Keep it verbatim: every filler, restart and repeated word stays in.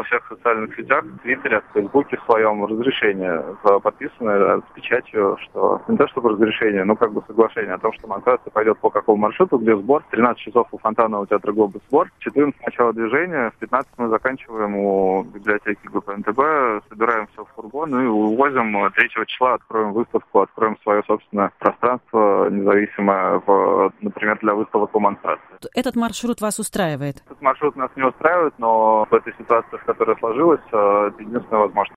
во всех социальных сетях, в Твиттере, в Фейсбуке в своем разрешение подписано с печатью, что не то чтобы разрешение, но как бы соглашение о том, что демонстрация пойдет по какому маршруту, где сбор. В тринадцать часов у Фонтанного театра «Глобус» сбор. В четырнадцать начало движения, в пятнадцать мы заканчиваем у библиотеки ГУП эн тэ бэ, собираем все в фургон и увозим. Третьего числа откроем выставку, откроем свое собственное пространство, независимое, в, например, для выставок по монстрации. Этот маршрут вас устраивает? Этот маршрут нас не устраивает, но в этой ситуации, в которой сложилась, это единственная возможность.